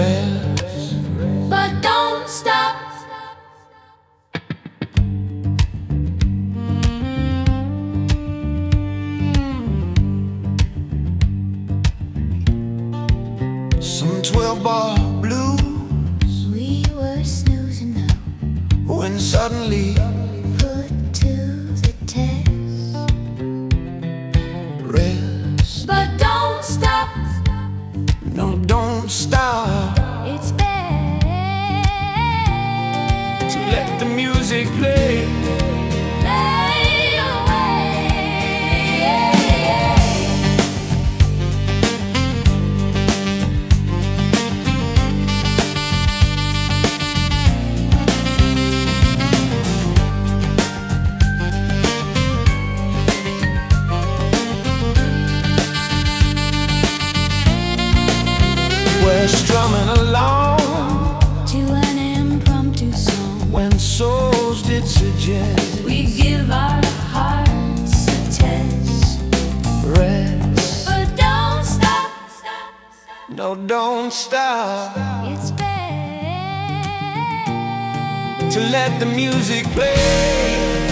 rest, but don't stop. Some 12-bar blues, we were snoozing now, when suddenly put to the test. Rest, but don't stop. No, don't stop. It's best to let the music play. Play away. We're strumming along to an impromptu song, when souls did suggest we give our hearts a test. Rest, but don't stop. No, don't stop. It's best to let the music play.